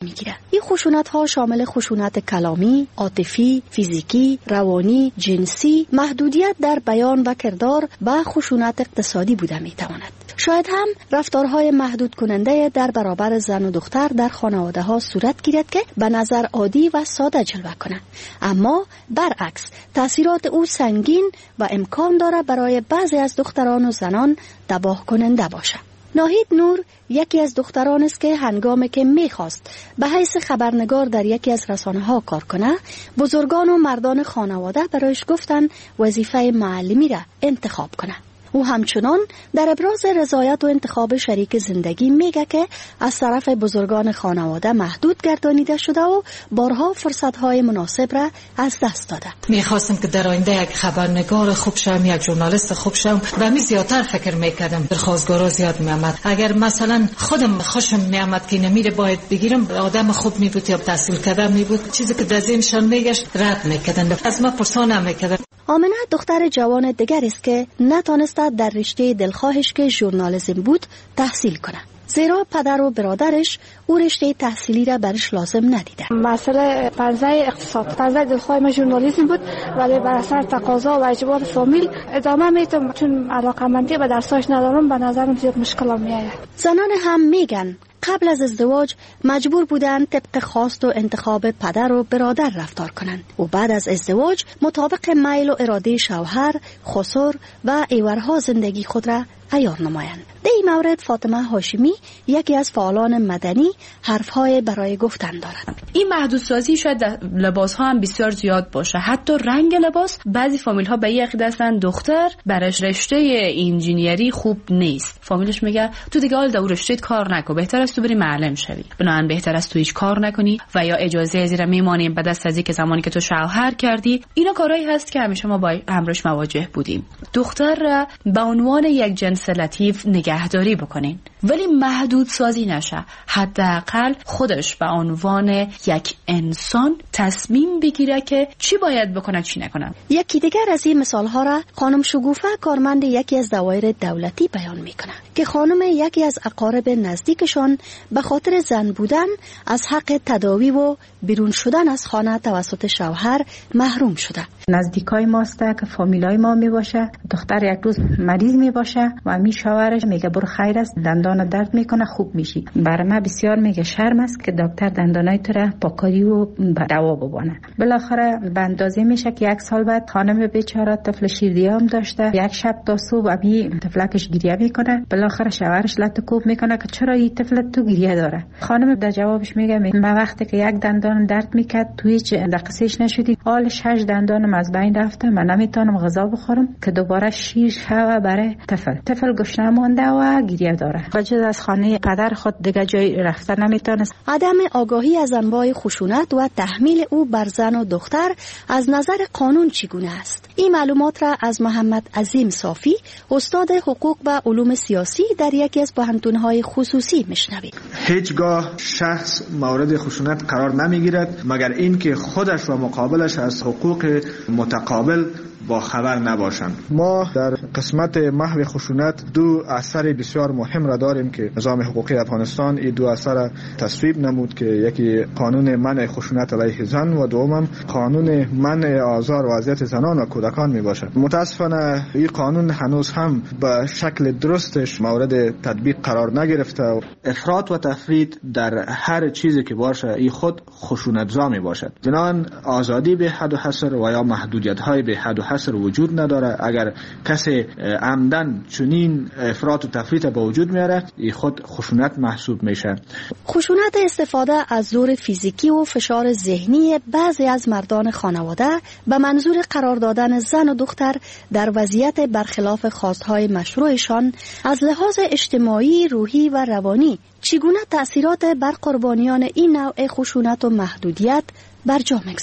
میگیره. این خشونت ها شامل خشونت کلامی، عاطفی، فیزیکی، روانی، جنسی، محدودیت در بیان و کردار و خشونت اقتصادی بوده میتواند. شاید هم رفتارهای محدود کننده در برابر زن و دختر در خانواده ها صورت گیرد که به نظر عادی و ساده جلوه کنه، اما برعکس تاثیرات او سنگین و امکان داره برای بعضی از دختران و زنان تباه کننده باشه. ناهید نور یکی از دختران است که هنگامی که میخواست به حیث خبرنگار در یکی از رسانه ها کار کنه، بزرگان و مردان خانواده برایش گفتن وظیفه معلمی را انتخاب کنه. او همچنان در ابراز رضایت و انتخاب شریک زندگی میگه که از طرف بزرگان خانواده محدود گردانیده شده و بارها فرصت‌های مناسب را از دست داده. میخواستم که در آینده یک خبرنگار خوب شوم، یک ژورنالیست خوب شوم و می زیادتر فکر میکردم. درخواستگارا زیاد میامد. اگر مثلا خودم خوشم میامد که نمیره باید بگیرم، آدم خوب می بود یا تحصیل کرده می بود، چیزی که در ذهنشان میگشت رد میکردن، از ما پرسان نمیکردن. آمنه دختر جوان دیگر است که نتانست در رشته دلخواهش که ژورنالیسم بود تحصیل کنه، زیرا پدر و برادرش او رشته تحصیلی را برش لازم ندیده. مسئله پنزه اقتصاد، پنزه دلخواه ما ژورنالیسم بود، ولی بر اثر تقاضا و اجبار فامیل ادامه میتونم، چون علاقمندی به درساش ندارم، به نظرم زیاد مشکل میآید. زنان هم میگن قبل از ازدواج مجبور بودن طبق خواست و انتخاب پدر و برادر رفتار کنند و بعد از ازدواج مطابق میل و اراده شوهر، خسر و ایورها زندگی خود را عیار نمایند. در این مورد فاطمه هاشمی یکی از فعالان مدنی حرفهای برای گفتن دارد. این محدودسازی شاید در لباس ها هم بسیار زیاد باشه. حتی رنگ لباس، بعضی فامیل ها به این عقیده هستن دختر برش رشته انجینیری خوب نیست. فامیلش میگه تو دیگه حال در رشته کار نکن، بهتر است تو بری معلم شوی. بنابراین بهتر است تو هیچ کار نکنی و یا اجازه زیر میمانیم به دست از اینکه زمانی که تو شوهر کردی. اینا کارهایی هست که همیشه ما با امرش مواجه بودیم. دختر را به عنوان یک جنس لطیف نگهداری بکنین، ولی محدود سازی نشه. حداقل خودش به عنوان یک انسان تصمیم بگیره که چی باید بکنه چی نکنه. یکی دیگر از این مثال ها را خانم شگوفه، کارمند یکی از دوایر دولتی، بیان میکنه که خانم یکی از اقارب نزدیکشان به خاطر زن بودن از حق تداوی و بیرون شدن از خانه توسط شوهر محروم شده. نزدیکای ماسته که فامیلای ما می باشه، دختر یک روز مریض می باشه و می شوهرش میگه برو خیر است، دندان درد میکنه خوب میشی. برای ما بسیار میگه شرم است که دکتر دندانای تو را پاکاری و دوا ببونه. بالاخره به اندازه میشه که یک سال بعد خانم بیچاره طفل شیردیام داشته، یک شب تا صبح ابی طفلکش گریه میکنه. بالاخره شوهرش لطکوب میکنه که چرا این طفل تو گریه داره. خانم در جوابش میگه من وقتی که یک دندان درد میکرد تو هیچ دقیقش نشدی، حال 6 دندانم از بین رفته، من نمیتونم غذا بخورم که دوباره شیر شوه برای طفل گشنه مونده و گریه داره. بجز از خانه پدر خود دیگه جای رفتن نمیتونست. عدم آگاهی از انواع خشونت و تحمیل او بر زن و دختر از نظر قانون چگونه است؟ این معلومات را از محمد عظیم صافی، استاد حقوق و علوم سیاسی در یکی از پوهنتون‌های خصوصی میشنوید. هیچگاه شخص مورد خشونت قرار نمیگیرد مگر اینکه خودش و مقابلش از حقوق متقابل با خبر نباشند. ما در قسمت محو خشونت دو اثر بسیار مهم را داریم که نظام حقوقی افغانستان این دو اثر تصویب نمود که یکی قانون منع خشونت علیه زن و دوم قانون منع آزار و اذیت زنان و کودکان می باشد. متاسفانه این قانون هنوز هم به شکل درستش مورد تطبیق قرار نگرفته و افراط و تفرید در هر چیزی که باشه این خود خشونت‌زا می باشد. بنابراین آزادی به حد و حصر و یا محدودیت‌های به حد و حصر وجود نداره. اگر کسی عمدن چنین افراط و تفریط به وجود میاره این خود خشونت محسوب میشه. خشونت استفاده از زور فیزیکی و فشار ذهنی بعضی از مردان خانواده به منظور قرار دادن زن و دختر در وضعیت برخلاف خواستهای مشروعشان از لحاظ اجتماعی، روحی و روانی چگونه تأثیرات بر قربانیان این نوع خشونت و محدودیت بر جا میگذارد؟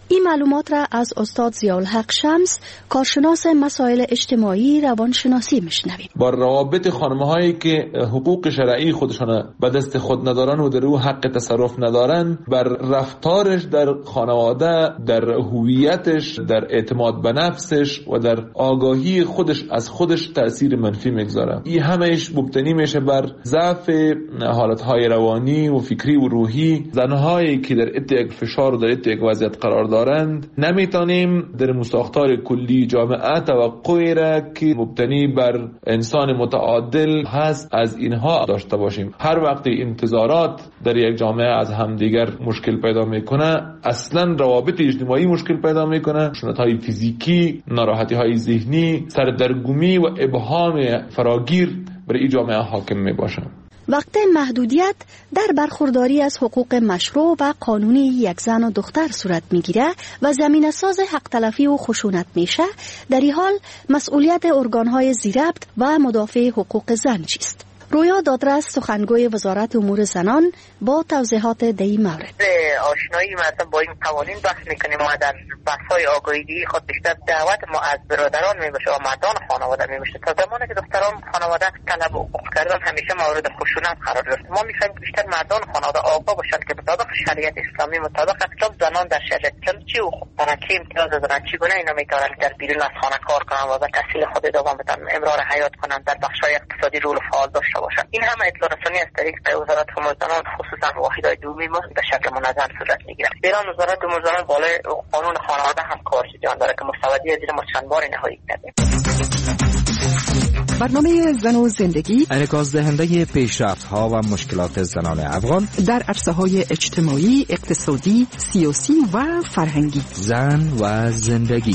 این معلومات را از استاد ضیاءالحق شمس، کارشناس مسائل اجتماعی روانشناسی میشنویم. با روابط خانم‌هایی که حقوق شرعی خودشان به دست خود ندارن و در او حق تصرف ندارن، بر رفتارش در خانواده، در هویتش، در اعتماد به نفسش و در آگاهی خودش از خودش تأثیر منفی میگذاره. این همهش مبتنی میشه بر ضعف حالتهای روانی و فکری و روحی زنهایی که در یک فشار و در یک وضعیت قرار دارند. نمیتونیم در مساختار کلی جامعه توقعی را که مبتنی بر انسان متعادل هست از اینها داشته باشیم. هر وقت انتظارات در یک جامعه از همدیگر مشکل پیدا میکنه، اصلا روابط اجتماعی مشکل پیدا میکنه، خشونت‌های فیزیکی، ناراحتی‌های ذهنی، سردرگمی و ابهام فراگیر بر این جامعه حاکم میباشه. وقت محدودیت در برخورداری از حقوق مشروع و قانونی یک زن و دختر صورت میگیره و زمینه ساز حق تلفی و خشونت میشه، در این حال مسئولیت ارگانهای ذی‌ربط و مدافع حقوق زن چیست؟ رویا دادرس، سخنگوی وزارت امور زنان، با توضیحات در این مورد. آشنایی مثلا با این قوانین بحث میکنیم. ما در بحث‌های آگاهی خود بیشتر دعوت ما از برادران میباشه و مردان خانواده میباشه. تا زمانی که دختران خانواده طلب حقوق کردن همیشه مورد خشونت قرار گرفت. ما میخوایم بیشتر مردان خانواده آگاه باشن که مطابق شریعت اسلامی، مطابق احکام زنان در شریعت چی حقوق دارن، چی امتیاز دارن، چگونه اینا میتونن در بیرون از خانه کار کنن و به تحصیل خود ادامه بدن، امرار حیات کنن، در بخش‌های اقتصادی رول فعال داشته باشن. این همه اطلاع رسانی از طریق وزارت امور زنان، خصوصا واحدهای دومی ما به شکل منظم صورت میگیره. ایران وزارت امور زنان بالای قانون خانواده هم کارش جان داره که مستودی زیر ما چند بار نهایی کرده. برنامه زن و زندگی انعکاس دهنده پیشرفت‌ها و مشکلات زنان افغان در عرصه‌های اجتماعی، اقتصادی، سیاسی و فرهنگی. زن و زندگی.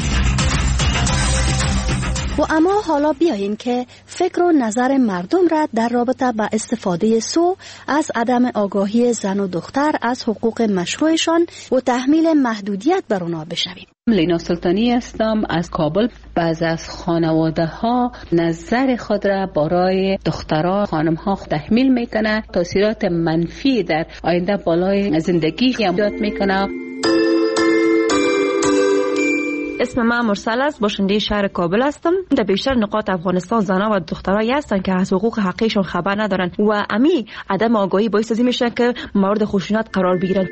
و اما حالا بیایین که فکر و نظر مردم را در رابطه با استفاده سو از عدم آگاهی زن و دختر از حقوق مشروعشان و تحمیل محدودیت بر اونا بشنویم. لینا سلطانی هستم از کابل. بعض از خانواده ها نظر خود را برای دختران خانم ها تحمیل میکنه، تاثیرات منفی در آینده بالای زندگی ایجاد میکنه. اسم من مرسل است، باشنده شهر کابل هستم. در بیشتر نقاط افغانستان زنان و دخترایی هستن که از حقوق حقیقیشون خبر ندارن و امی عدم آگاهی باعث از این میشه که مورد خشونت قرار بگیرن.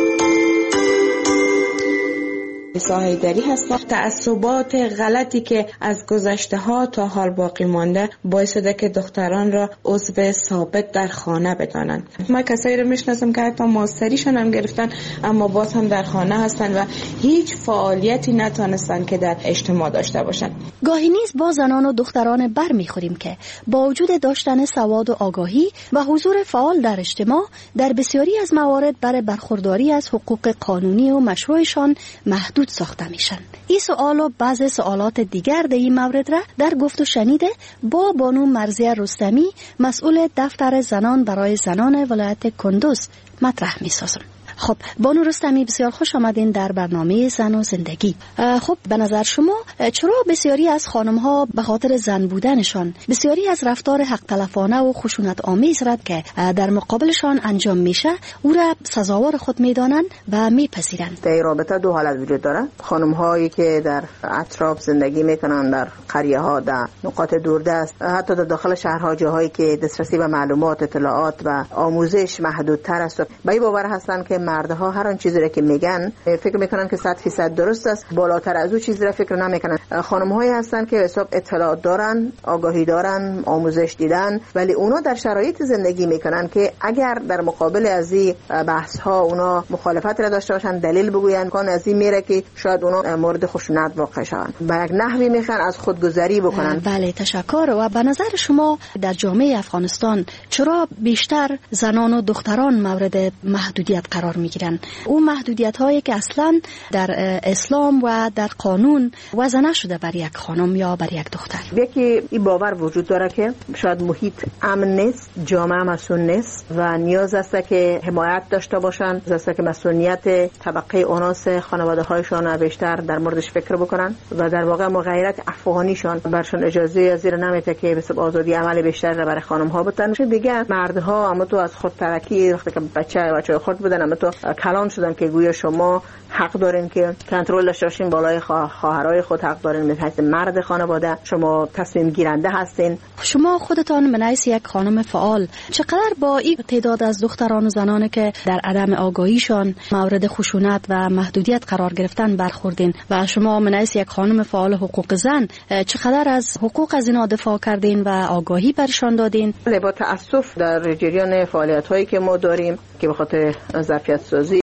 ساحیدری هستم. تعصبات غلطی که از گذشته ها تا حال باقی مانده باعث شده که دختران را عضو ثابت در خانه بدانند. ما کسایی رو میشناسم که حتی ماستریشون هم گرفتن اما باز هم در خانه هستن و هیچ فعالیتی نتونستن که در اجتماع داشته باشن. گاهی نیز با زنان و دختران بر میخوریم که با وجود داشتن سواد و آگاهی و حضور فعال در اجتماع در بسیاری از موارد برای برخورداری از حقوق قانونی و مشروعشان محدود ساخته میشن. این سوال و بعض سوالات دیگر در این مورد را در گفت و شنیده با بانو مرضیه رستمی، مسئول دفتر زنان برای زنان ولایت کندوز مطرح میسازم. خب بانو رستمی، بسیار خوش آمدین در برنامه زن و زندگی. خب به نظر شما چرا بسیاری از خانم ها به خاطر زن بودنشان بسیاری از رفتار حق تلفانه و خشونت آمیز را که در مقابلشان انجام میشه او را سزاوار خود میدانند و میپذیرند؟ در رابطه دو حالت وجود داره. خانم هایی که در اطراف زندگی میکنن، در قریه ها، در نقاط دوردست، حتی در داخل شهرها، جاهایی که دسترسی به معلومات، اطلاعات و آموزش محدودتر است، به این باور هستن که مردها هر آن چیزی را که میگن فکر میکنن که 100% درست است، بالاتر از او چیزی را فکر نمیکنن. خانم‌هایی هستن که حساب اطلاعات دارن، آگاهی دارن، آموزش دیدن، ولی اونا در شرایط زندگی میکنن که اگر در مقابل از این بحث ها اونا مخالفت را داشته باشن، دلیل بگوین، کان از این میره که شاید اونا مورد خشونت واقع شون، به یک نحوی میخوان از خودگذری بکنن. بله، تشکر. و به نظر شما در جامعه افغانستان چرا بیشتر زنان و دختران مورد محدودیت قرار میگیرن؟ اون محدودیت هایی که اصلا در اسلام و در قانون وضع نشده بر یک خانم یا بر یک دختر. یکی این باور وجود داره که شاید محیط امن نیست، جامعه مسئول نیست و نیاز است که حمایت داشته باشن، نیاز است که مسئولیت طبقه اوناس خانواده هایشان بیشتر در موردش فکر بکنن و در واقع مغایرت افغانیشان برشون اجازه زیر نمیده که به آزادی عمل بیشتر برای خانم ها بدن. دیگه مردها اما تو از خود ترکی وقتی که بچه خود بودن، اما تو حتی کلان شدن که گویا شما حق دارین که کنترل داشته باشین بالای خواهرای خود، حق دارین به حیث مرد خانواده شما تصمیم گیرنده هستین. شما خودتان به حیث یک خانم فعال چقدر با این تعداد از دختران و زنانی که در عدم آگاهیشان مورد خشونت و محدودیت قرار گرفتن برخوردین و شما به حیث یک خانم فعال حقوق زن چقدر از حقوق از اینا دفاع کردین و آگاهی برشان دادین؟ با تأسف در جریان فعالیت هایی که ما داریم که به خاطر ظرفیت سازی